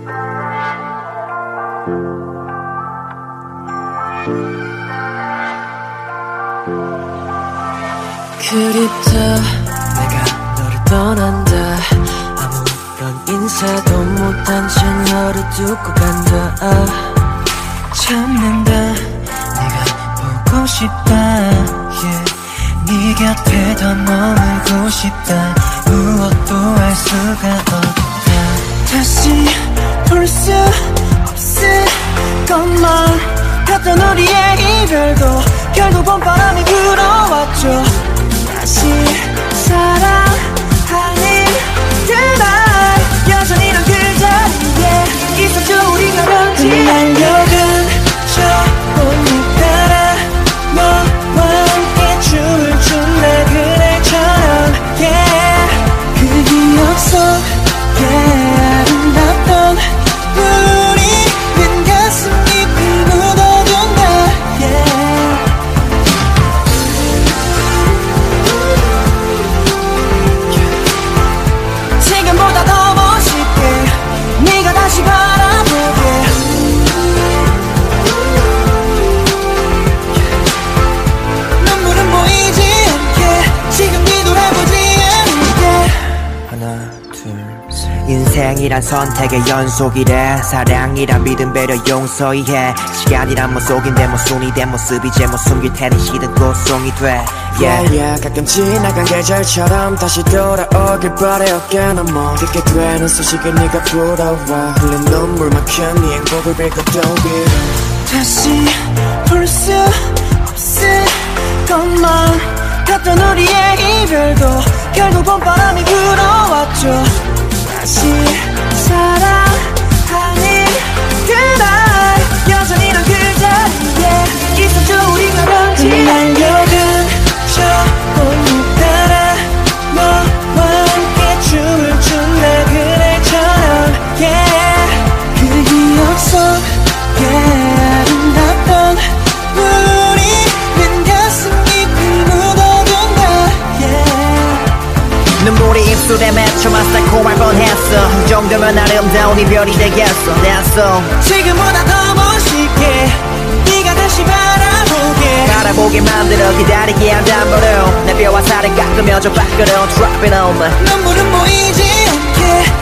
그립다 내가 너를 떠난다 아무런 인사도 못한 채 너를 두고 간다 참는다 네가 보고 싶다 yeah. 네 곁에 더 머물고 싶다 무엇도 할 수가 없다 다시 볼 수 없을 것만 같던 우리의 이별도 결국 봄바람이 불어왔죠 다시 사랑하는 그날 여전히 넌 그 자리에 있었죠 우리가 런지 날려간 저 꽃잎 따라 너와 함께 춤을 춘다 그날처럼 yeah. 그 기억 속에 아름답던 우리는 가슴 깊이 묻어둔다 yeah. 지금보다 더 멋있게 네가 다시 바라보게 눈물은 보이지 않게 지금 뒤돌아보지 않을게 하나 둘셋 인생이란 선택의 연속이래 사랑이란 믿음 배려 용서 이해 시간이란 뭐 속인데 뭐 손이 된 모습 이제 뭐 숨길 테니 시든 꽃송이 돼 yeah. 가끔 지나간 계절처럼 다시 돌아오길 바래 어깨 넘어 듣게 되는 소식에 네가 부러워 흘린 눈물만큼 네 행복을 빌고 또 빌어 다시 볼 수 없을 것만 같던 우리의 이별도 결국 봄바람이 불어왔죠 다시 사랑하는 그날 여전히 넌 그 자리에 있었죠 우리가 런지 날려간 저 꽃잎 따라 너와 함께 춤을 춘다 그날처럼 yeah. 그 기억 속에 아름답던 우리는 가슴 깊이 묻어둔다 yeah. 눈물이 입술에 맺혀만 달콤할 뻔했어 이 정도면 아름다운 이별이 되겠어 내 손 지금보다 더 멋있게 네가 다시 바라보게 만들어 기다리게 한단 버려 내 뼈와 살을 깎으며 저 밖으로 Drop it on me 눈물은 보이지 않게